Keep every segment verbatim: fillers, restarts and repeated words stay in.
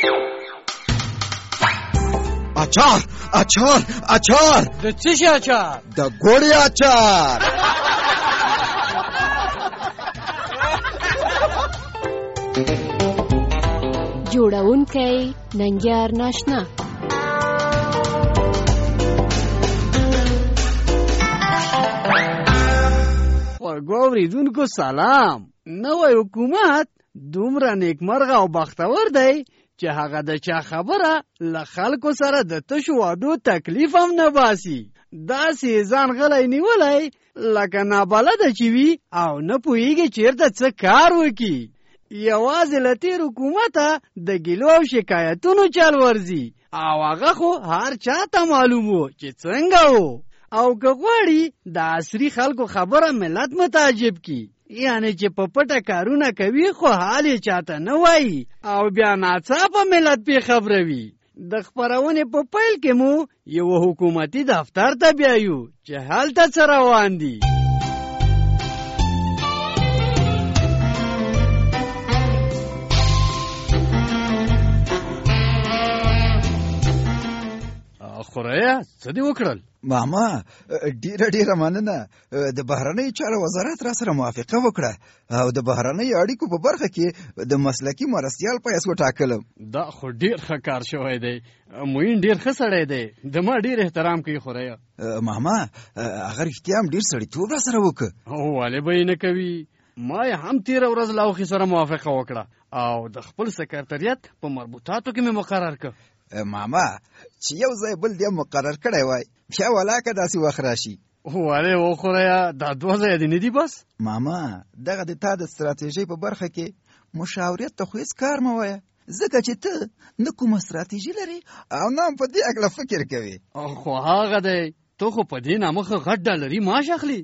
اچار اچار اچار د څه شي اچار؟ د ګوړې اچار. جوړونکی ننګیار ناشنا. خوږو اورېدونکو سلام. نوی حکومت دومره نیکمرغه او بختور دی چې هغه د چا خبره له خلکو سره د تشو وعدو تکلیف هم نه باسي. داسې ځان غلی نیولی لکه نابلده چې وي او نه پوهېږي چېرته څه کار وکړي. یوازې له تېر حکومته د ګیلو او شکایتونو چل ورځي او هغه خو هر چا ته معلوم و چې څنګه و. او که غواړي د عصري خلکو خبره ملت متعجب کی، یعنی چې په پټه کارونه کوي خو حال یې چاته نه وایي او بیا ناڅاپه ملت پې خبروي. د خپرونې په پیل کې مو یو حکومتي دفتر ته بیایو چې هلته څه روان دي. خوریا څه دې وکړل؟ ماما ډیره ډیره مننه. د بهرنۍ چارو وزارت را سره موافقه وکړه او د بهرنۍ اړیکو په برخه کې د مسلکي مرستیال په حیث وټاکلم. دا خو ډیر ښه کار شوی دی. موین ډیر ښه سړی دی، د ما ډیر احترام کوي. خوریا ماما هغه رښتیا هم ډیر سړیتوب را سره وکړه. ولې به یې نه کوي؟ ما یې هم تېره ورځ له اوښې سره موافقه وکړه او د خپل سکرټریت په مربوطاتو کې مې مقرر کړ. ماما چې یو ځای بل دې مقرر کړی وای بیا ولاکه داسې وخت راشي. ولې وخوریا دا دوه ځایه دې نه دي بس؟ ماما دغه د تا د ستراتیژۍ په برخه کې مشاورت ته خو هېڅ کار مه وایه، ځکه چې ته نه کومه ستراتیژي لري او نه هم په دې هکله فکر کوې. خو هغه دی ته خو په دې نامه ښه غټ ډالري معاش اخلي.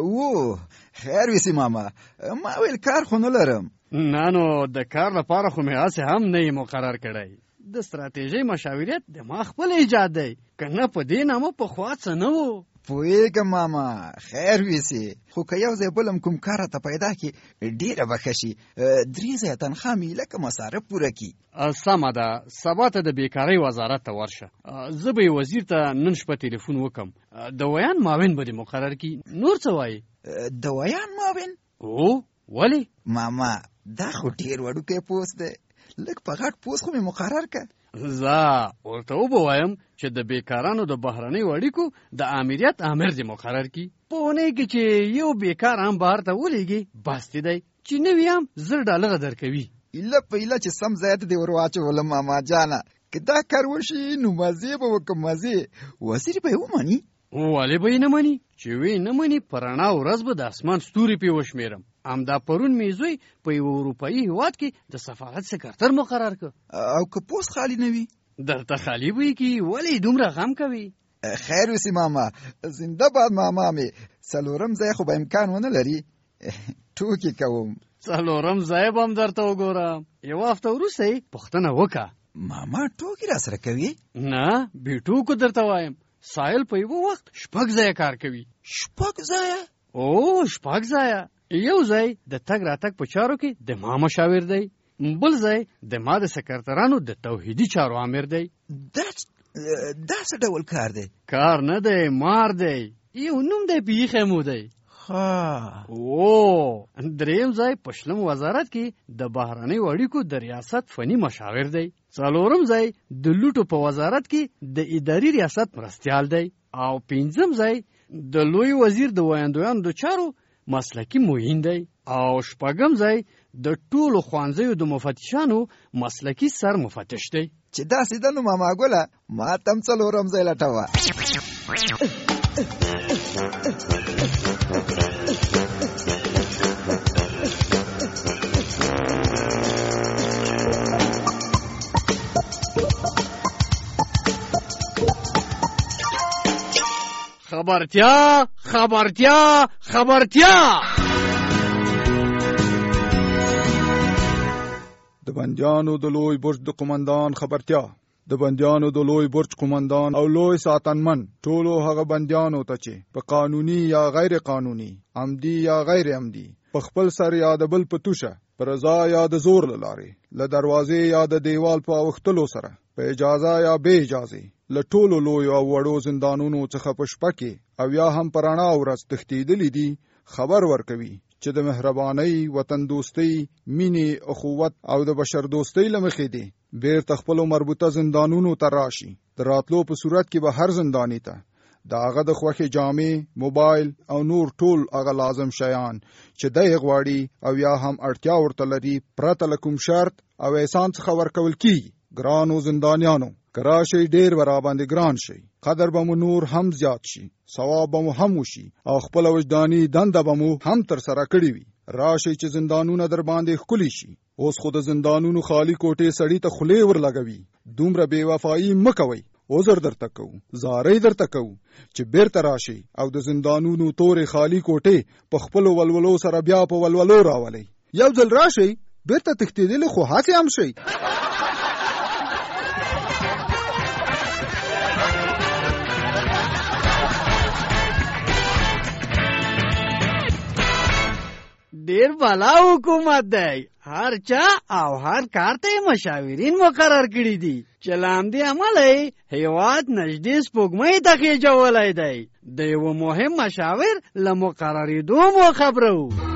و خیر ویسي ماما، ما ویل کار خو نه لرم. نه نو د کار لپاره خو مې هسې هم نه یې مقرر کړی. د ستراتیژۍ مشاورت د ما خپل ایجاد دی، که نه په دې نامه پخوا څه نه و. پوهېږم ماما، خیر ویسي، خو که یو ځای بل هم کوم کار راته پیدا کړي ډېره به ښه شي. درې ځایه تنخوا مې لکه مصارف پوره کړي. سمه ده، سبا ته د بیکارۍ وزارت ته ورشه. زه به یې وزیر ته نن شپه تلیفون وکم. د ویان معاون به دې مقرر کړي. نور څه وایي؟ د ویان معاون؟ او ولې؟ ماما دا خو ډېر وړوکی پوست دی، لږ په غټ پوست خو مې مقرر که. زه ورته وبوایم چې د بیکارانو د بهرنیو اړیکو د امریت امر دې مقرر کړي. په اونۍ کې چې یو بیکار هم بهر ته ولېږي بس دې دی، چې نه وي هم زر ډالره درکوي. ایله په ایله چې سم ځای ته دې ور واچولم ماما جانه، که دا کار وشي نو مزې به وکړم مزې. وزیر به یې ومني؟ ولې به یې نه مني؟ چې وی نه مني په رڼا ورځ به د اسمان ستوري پې وشمېرم. همدا پرون مې زوی په یو اروپایي هېواد کې د سفارت سکرتر مقرر کړ. او که پوست خالي نه وي؟ درته خالي وي کې ولې دومره غم کوي؟ خیر وسي ماما، زنده باد ماما مې. څلورم ځای خو به امکان ونه لري. ټوکې کوم. څلورم ځای به هم درته وګورم. یوه هفته وروسته یې پوښتنه وکړه. ماما ټوکې را سره کوي؟ نه بې ټوکو درته وایم. سایل په یوه وخت شپږ ځایه کار کوي. شپږ ځایه؟ او شپږ ځایه. یو ځای د تګ راتګ په چارو کې د ما مشاور دی، بل ځای د ما د سکرترانو د توحیدي چارو امر دی. دا دا څه ډول کار دی؟ کار نه دی، مار دی. یو نوم دی بیخي مو دی. ها او دریم ځای په شلم وزارت کې د بهرنیو اړیکو د ریاست فني مشاور دی. څلورم ځای د لوټو په وزارت کې د اداري ریاست مرستیال دی. او پنځم ځای د لوی وزیر د ویاندویانو د چارو مسلکی معین دی. او شپږم ځای د ټولو ښوونځیو د مفتشانو مسلکی سر مفتش دی. چې داسې ده نو ماما ګله ما ته هم څلورم ځای لټوه. خبرتیا خبرتیا خبرتیا. د بندیانو د لوی برج د قومندان خبرتیا. د بندیانو د لوی برج قومندان او لوی ساتنمن ټولو هغه بندیانو ته چې په قانوني یا غیر قانوني، عمدي یا غیر عمدي، په خپل سر یا د بل په توشه په په رضا یا د زور له لارې، له دروازې یا د دیوال په اوښتلو سره، په اجازه یا بې اجازې، له ټولو لویو او وړو زندانونو څخه په شپه کې او یا هم په رڼا ورځ تښتېدلي دي، خبر ورکوي چې د مهربانۍ، وطن دوستۍ، مینې، اخوت او د بشر دوستۍ له مخې دي بیرته خپلو مربوطه زندانونو ته راشي. د راتلو په صورت کې به هر زنداني ته د هغه د خوښې جامې، موبایل او نور ټول هغه لازم شیان چې دی غواړي او یا هم اړتیا ورته لري پرته له کوم شرط او احسان څخه ورکول کیږي. ګرانو زندانیانو، که راشئ ډېر به راباندې ګران شئ، قدر به مو نور هم زیات شي، ثواب به مو هم وشي او خپله وجداني دنده به مو هم ترسره کړې وي. راشئ چې زندانونه در باندې ښکلي شي. اوس خو د زندانونو خالی کوټې سړي ته خولې ورلګوي. دومره بې وفایي مه کوئ. عذر درته کوو، زارۍ درته کوو چې بیرته راشئ او د زندانونو تورې خالی کوټې په خپلو ولولو سره بیا په ولولو راولئ. یو ځل راشئ، بیرته تښتېدلي خو هسې هم شئ. ډیر بالا حکومت دی، هر چا او هر کار ته مشاورین مقرر کړي دي چې له همدې امله هیواد نږدې سپوږمۍ ته خېجولی دی. د یوه مهم مشاور له مقررېدو مو خبرو.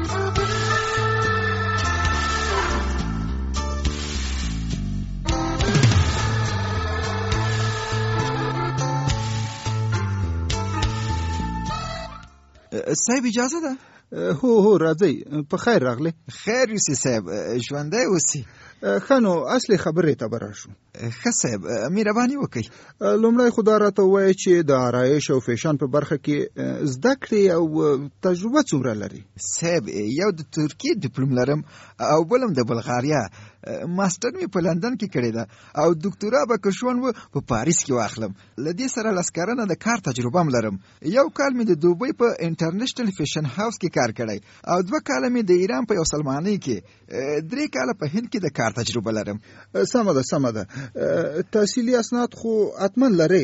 صاحب اجازه ده؟ هو هو راځئ. په خیر راغلی. خیر یوسي صاحب، ژوندی اوسي. ښه نو اصلي خبرې ته به راشو. ښه صاحب، مهرباني وکئ. لومړی خو دا راته ووایئ چې د آرایش او فیشن په برخه کې زده کړې او تجربه څومره لري؟ صاحب، یو د ترکیې ډیپلوم لرم او بل هم د بلغاریا. ماستر مې په لندن کې کړې ده او دکتورا به که شون و په پاریس کې واخلم. له دې سره لس کلنه د کار تجربه هم لرم. یو کال مې د دوبۍ په انټرنیشنل فیشن هاوس کې کار کړی او دوه کاله مې د ایران په یو سلمانۍ کې، درې کاله په هند کې د کار تجربه لرم. سمه ده سمه ده. تحصیلي اسناد خو حتما لرې؟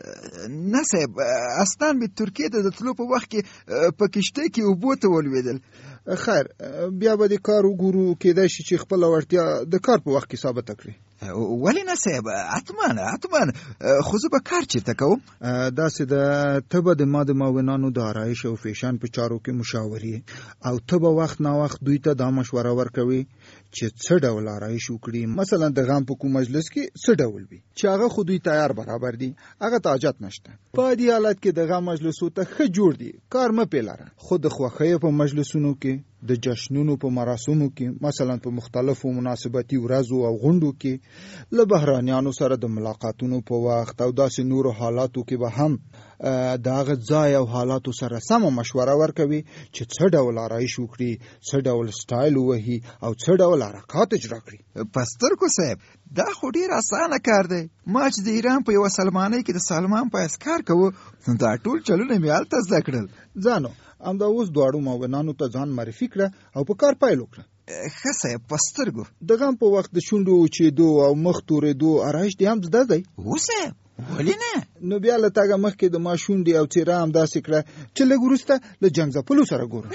نه صاحب، اسناد مې ترکیې ته د تلو په وخت کې په کشتۍ کې اوبو ته ولوېدل. خیر، بیا به د کار وګورو، کېدای شي چې خپله وړتیا د کار په وخت کې ثابته کړي. ولې نه صاحب، حتما حتما. خو زه به کار چېرته کوم؟ داسې ده، ته به د ما د معاونانو د آرایش او فیشن په چارو کې مشاورې او ته به وخت ناوخت دوی ته دا مشوره ورکوي چې څه ډول آرایش وکړي. مثلا د غم په کوم مجلس کې څه ډول وي چې هغه خو دوی تیار برابر دي، هغه ته حاجت نشته. په دې حالت کې د غم مجلسو ته ښه جوړ دي، کار مه پې لره. خو د خوښیو په مجلسونو کې، د جشنونو په مراسمو کې، مثلا په مختلفو مناسبتي ورځو او غونډو کې، له بهرانیانو سره د ملاقاتونو په وخت او داسې نورو حالاتو کې به هم د هغه ځای او حالاتو سره سمه مشوره ورکوي چې څه ډول آرایش وکړي، څه ډول سټایل ووهي او څه ډول حرکات اجرا کړي. په سترګو صاحب، دا خو ډېر اسانه کار دی. ما چې د ایران په یوه سلمانۍ کې د سلمان په حیث کار کوو، دا ټول چلونه مې هلته زده کړل. ځانو همدا اوس دواړو معاونانو ته ځان معرفي کړه او په کار پیل وکړه. ښه صاحب، په سترګو. د غم په وخت د شونډو وچېدو او مخ تورېدو آرایش دې هم زده دی؟ هو صاحب، ولې نه؟ نو بیا له تګه مخکې د ما شونډې او څېره همداسې کړه چې لږ وروسته له جنګ ځپلو سره ګوره.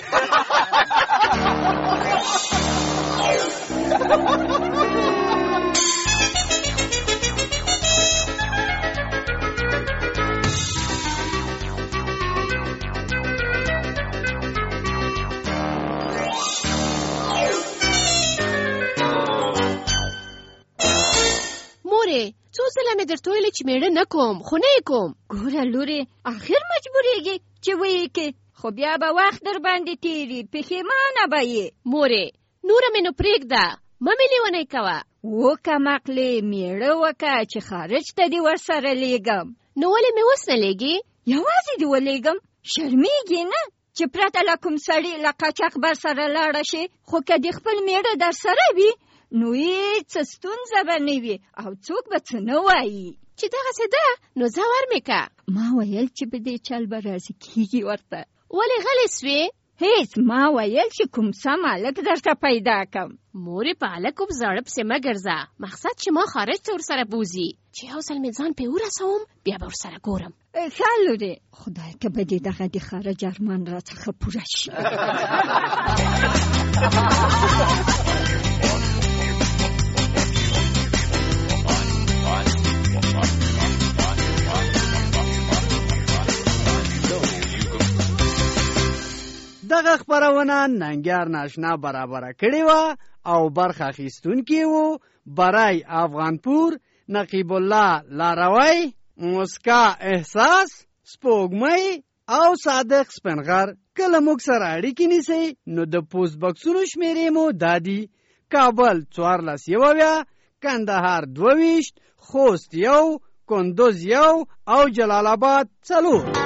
څو ځله مې درته ویلې چې مېړه نه کوم، خو نه یې کوم. ګوره لورې، آخر مجبورېږي چې ویې کې، خو بیا به وخت در باندې تېري، پښېمانه به یې. مورې، نوره مې نو پرېږده، مه مې لیونی کوه. وکه مقلې مېړه وکه چې خارج ته دې ورسره لیږم. نو ولې مې اوس نه لیږې؟ یوازې دې ولیږم، شرمېږې نه چې پرته له کوم سړي له قاچاقبر سره لاړه شي؟ خو که دې خپل مېړه در سره وي نو هېڅ ستونزه به نه وي او څوک به څه نه وایي. چې دغسې ده نو ځه ور مې که. ما ویل چې به دې چل به راضي کېږي ورته. ولې غلې سوې؟ هیڅ ما ویل چې کوم سم هلک درته پیدا کم. مورې په هلکو په زاړه پسې مه ګرځه. مقصد چې ما خارج ته ورسره بوځي چې یو ځل مې ځان پې ورسوم بیا به ورسره ګورم. ښه لورې، خدای که به دې دغه د خارج ارمان راڅخه پوره شي. دغه خپرونه ننګیار ناشنا برابره کړې وه او برخه اخیستونکي وو برای افغانپور، نقیب الله لاروی، موسکا احساس، سپوږمۍ او صادق سپنغر. کله موږ سره اړیکې نیسئ نو د پوسټ بکسونو شمیرې مو دا دي: کابل څوارلس یوویا، کندهار دوه ویشت، خوست یو، کندوز یو او جلال آباد څلور.